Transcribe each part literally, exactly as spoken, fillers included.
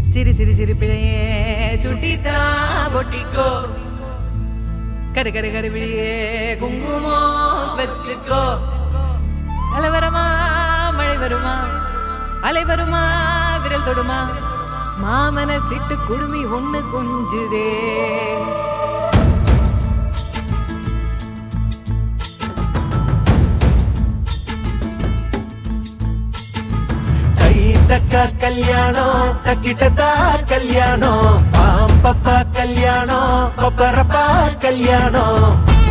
சிரி சிரி சிரி பிழையே சுட்டித்தா பொட்டிக்கோ கரு கரு கரு பிழையே குங்குமம் வச்சுக்கோ. அலை வருமா மழை வருமா அலை வருமா விரல் தொடுமா மாமன சிட்டு குடுமி ஒண்ணு கொஞ்சுதே. தக்கா கல்யாணம் தக்கிட்டதா கல்யாணம் பாம் பப்பா கல்யாணம் பப்பரப்பா கல்யாணம்.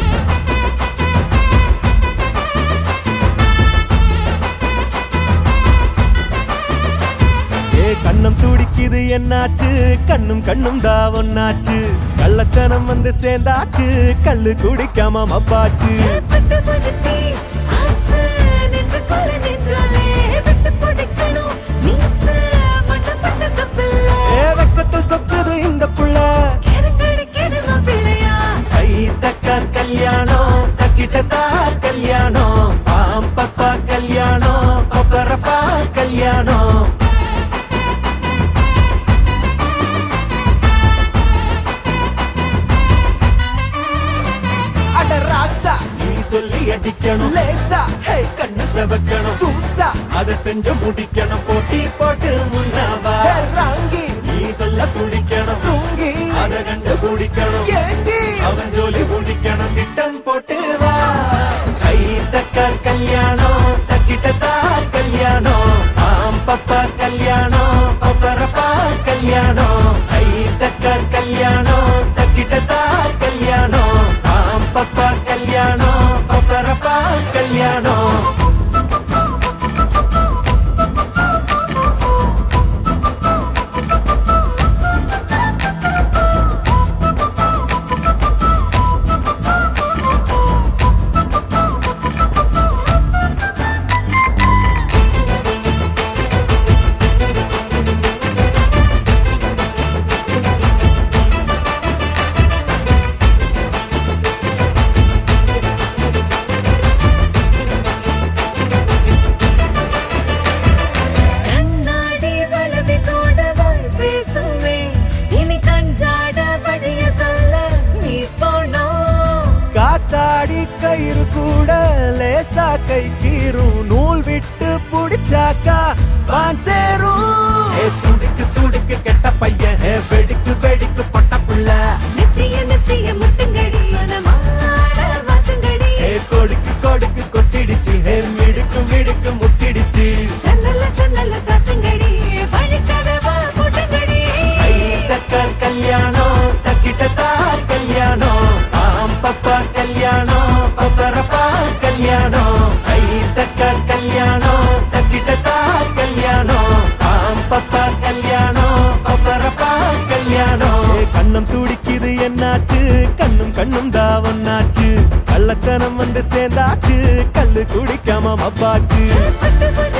ஏ கண்ணம் துடிக்குது என்னாச்சு கண்ணும் கண்ணும் தான் ஒன்னாச்சு கள்ளத்தனம் வந்து சேர்ந்தாச்சு கல்லு குடிக்காம மப்பாச்சு. சொக்குது இந்த புள்ள கை தக்கா கல்யாணம் தக்கிட்டதா கல்யாணம் பாம் பப்பா கல்யாணம் பப்பரப்பா கல்யாணம். அட ராசா நீ சொல்லி அடிக்கணும் லேசா ஹே கண்ணு செவக்கணும் தூசா அத செஞ்சு முடிக்கணும் போட்டி போட்டு முன்னாவா ராங்கி நீ சொல்ல குடிக்கணும் தூங்கி அத கண்டு குடிக்கணும் ஏங்கி அவன் ஜோலி முடிக்கணும் திட்டம் போட்டு வா. கை தக்கா கல்யாணம் தக்கிட்டதா கல்யாணம் ஆம் பப்பா கல்யாணம் பப்பரப்பா கல்யாணம். கை தக்கா கல்யாணம் தக்கிட்டதா கல்யாணம் ஆம் பப்பா கல்யாணம் பப்பரப்பா கல்யாணம். காத்தாடி கயிறு கூட லேசா கை கீரும் நூல் விட்டு புடிச்சாக்கா வான் சேரும். துடுக்கு துடுக்கு கெட்ட பையன் வெடிக்கு வெடிக்கு பொட்ட புள்ள நித்திய நித்திய முட்டுங்கடி மனமாடி கொடுக்கு கொடுக்கு கொத்திடுச்சு மிடுக்கு மிடுக்கு முட்டிடுச்சு சன்னல்ல சன்னல்ல சத்தங்கடி வழிக்கதவா போட்டுங்கடி. தக்கா கல்யாணம் தக்கிட்டதா கல்யாணம் ஆம் பப்பா கல்யாணம் பப்பரப்பா கல்யாணம். கை தக்கா கல்யாணம் தக்கிட்டதா கல்யாணம் ஆம் பப்பா கல்யாணம் பப்பரப்பா கல்யாணம். கண்ணம் துடிக்குது என்னாச்சு கண்ணும் கண்ணும் தான் ஒன்னாச்சு கள்ளத்தனம் வந்து சேர்ந்தாச்சு கல்லு குடிக்காம மப்பாச்சு.